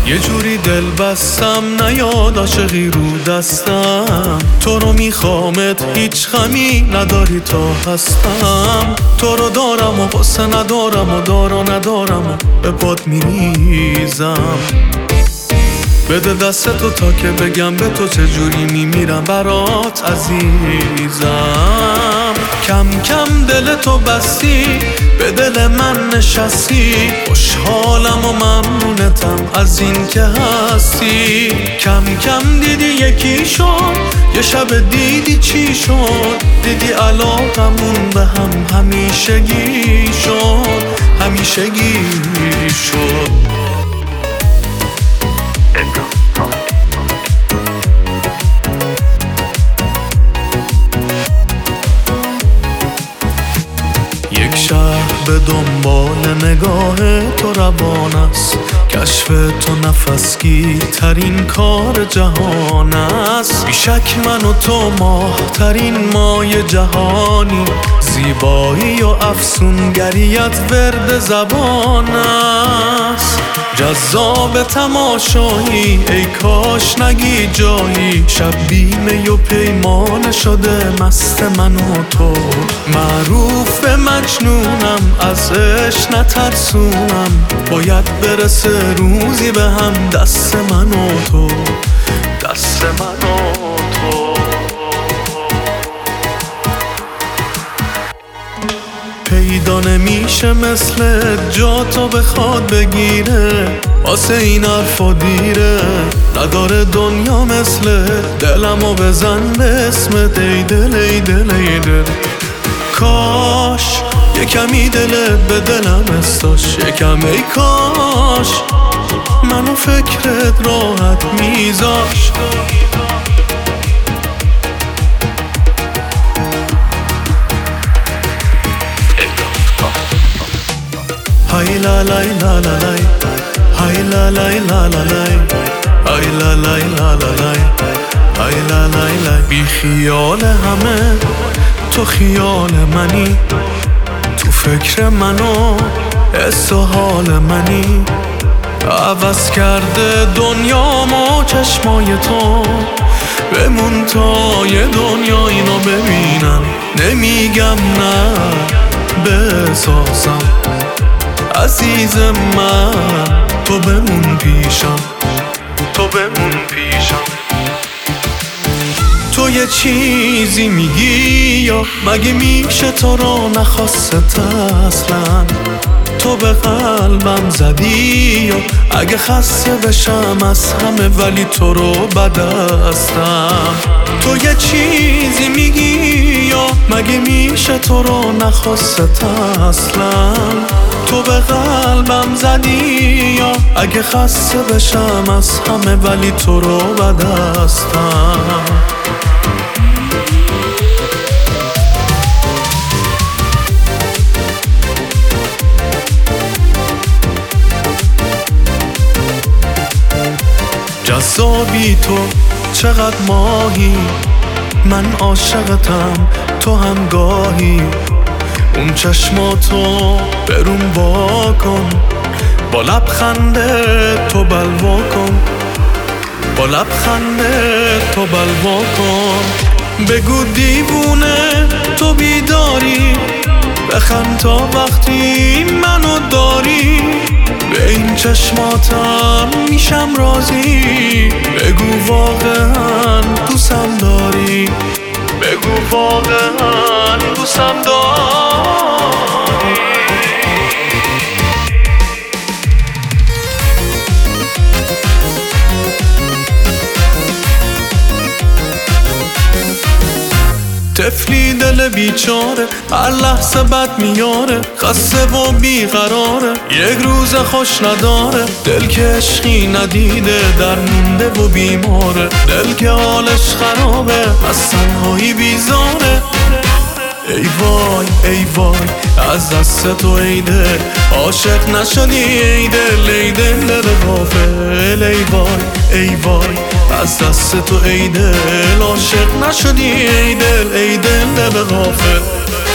یه جوری دل بستم نیاد عاشقی رو دستم، تو رو میخوامت هیچ غمی نداری تا هستم. تو رو دارم و قصه ندارم و دارا ندارم و به پات میریزم. بده دستتو تا که بگم به تو چجوری میمیرم برات عزیزم. کم کم دلتو بستی به دل من نشستی، خوشحالم و ممنونتم از این که هستی. کم کم دیدی یکی شد، یه شب دیدی چی شد، دیدی علاقمون به هم همیشگی شد، همیشگی شد. یک شهر به دنبال نگاه تو روان است، کشف تو نفسگیر ترین کار جهان است. بیشک من و تو ماه ترین مای جهانی، زیبایی و افسونگریت ورد زبان است. جذاب تماشایی ای کاش نگی جایی، شب بیمه و پیمان شده مست من و تو. معروف به مجنونم از عشق نترسونم، باید برسه روزی به هم دست من و تو، دست من و تو. پیدا نمیشه مثل جا تو بخواد بگیره، واسه این حرفا دیره. نداره دنیا مثل دلمو بزن به اسمت ای دل ای دل ای دل. کاش یکمی دلت به دلم استاش، یکم ای کاش منو فکرت راحت میذاش. های لا لای لا لا لای، های لا لای لا لا لای، های لا لای لا لا لای، های لا لای لای. بی خیال همه تو خیال منی، تو فکر منو حس و حال منی. عوض کرده دنیامو چشمای تو، بمون تا یه دنیا اینو ببینم. نمیگم نه بسازم عزیز من، تو بمون پیشم، تو بمون پیشم. تو یه چیزی میگی یا مگه میشه تو رو نخواست اصلا؟ تو به قلبم زدی یا اگه خسته بشم از همه ولی تو رو بدستم. تو یه چیزی میگی یا مگه میشه تو رو نخواست اصلا؟ تو به قلبم زدی یا اگه خسته بشم از همه ولی تو رو بدستم. جذابی تو چقدر ماهی، من عاشقتم تو هم گاهی. اون چشماتو برون وا کن، با لبخنده تو بلوا کن، با لبخنده تو بلوا کن. بگو دیوونه تو بیداری، بخند تا وقتی منو داری. به این چشماتم میشم راضی، بگو واقعا دوستم داری، بگو واقعا دوستم داری. طفلی دل بیچاره هر لحظه بد میاره، خسته و بیقراره یک روز خوش نداره. دل که عشقی ندیده در مونده و بیماره، دل که حالش خرابه از تنهایی بیزاره. ای وای ای وای از دست تو ای دل، عاشق نشدی ای دل ای دل غافل. ای وای ای وای از دست تو ای دل، عاشق نشدی ای دل ای دل غافل.